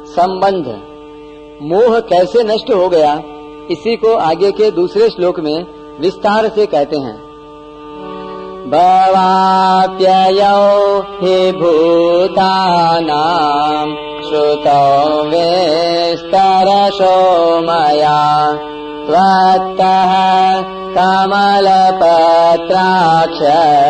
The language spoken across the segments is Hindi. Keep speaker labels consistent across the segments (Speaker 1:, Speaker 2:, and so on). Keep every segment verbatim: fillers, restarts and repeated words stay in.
Speaker 1: संबंध। मोह कैसे नष्ट हो गया, इसी को आगे के दूसरे श्लोक में विस्तार से कहते हैं। भवाप्ययौ हि भूतानां श्रुतौ विस्तरशो मया त्वत्तः कमलपत्राक्ष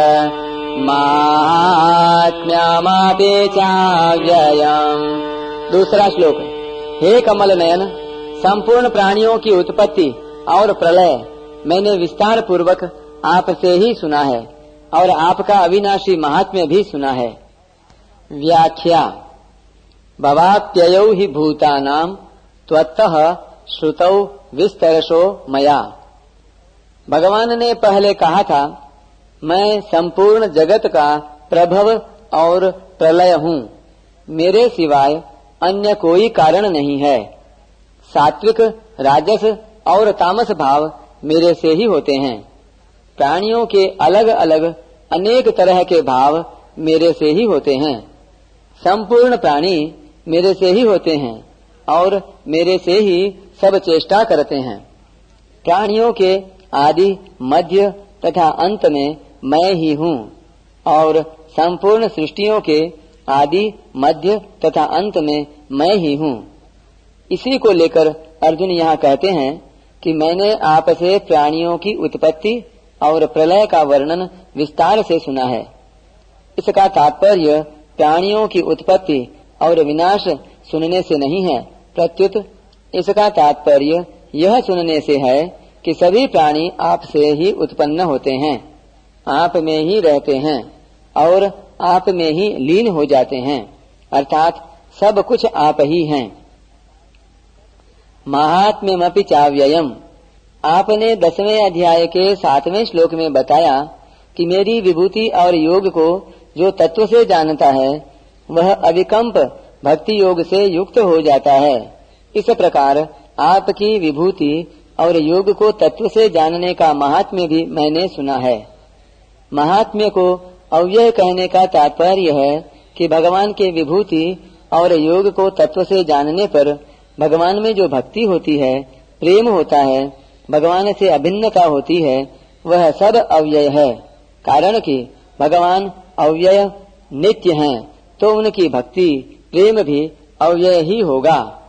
Speaker 1: माहात्म्यमपि चाव्ययम्। दूसरा श्लोक। हे कमल नयन, संपूर्ण प्राणियों की उत्पत्ति और प्रलय मैंने विस्तार पूर्वक आपसे ही सुना है और आपका अविनाशी महात्म्य भी सुना है। व्याख्या। भवाप्ययौ हि भूतानां त्वत्तः श्रुतौ विस्तरशो मया। भगवान ने पहले कहा था, मैं संपूर्ण जगत का प्रभव और प्रलय हूँ, मेरे सिवाय अन्य कोई कारण नहीं है। सात्विक, राजस और तामस भाव मेरे से ही होते हैं। प्राणियों के अलग अलग अनेक तरह के भाव मेरे से ही होते हैं। संपूर्ण प्राणी मेरे से ही होते हैं और मेरे से ही सब चेष्टा करते हैं। प्राणियों के आदि, मध्य तथा अंत में मैं ही हूँ और संपूर्ण सृष्टियों के आदि, मध्य तथा अंत में मैं ही हूँ। इसी को लेकर अर्जुन यहाँ कहते हैं कि मैंने आपसे प्राणियों की उत्पत्ति और प्रलय का वर्णन विस्तार से सुना है। इसका तात्पर्य प्राणियों की उत्पत्ति और विनाश सुनने से नहीं है, प्रत्युत इसका तात्पर्य यह सुनने से है कि सभी प्राणी आपसे ही उत्पन्न होते हैं, आप में ही रहते हैं और आप में ही लीन हो जाते हैं, अर्थात सब कुछ आप ही हैं। महात्म्यमपि चाव्ययम्। आपने दसवें अध्याय के सातवें श्लोक में बताया कि मेरी विभूति और योग को जो तत्व से जानता है वह अविकम्प भक्ति योग से युक्त हो जाता है। इस प्रकार आपकी विभूति और योग को तत्व से जानने का महात्म्य भी मैंने सुना है। महात्म्य को अव्यय कहने का तात्पर्य है कि भगवान के विभूति और योग को तत्व से जानने पर भगवान में जो भक्ति होती है, प्रेम होता है, भगवान से अभिन्नता होती है, वह सब अव्यय है। कारण कि भगवान अव्यय नित्य हैं, तो उनकी भक्ति प्रेम भी अव्यय ही होगा।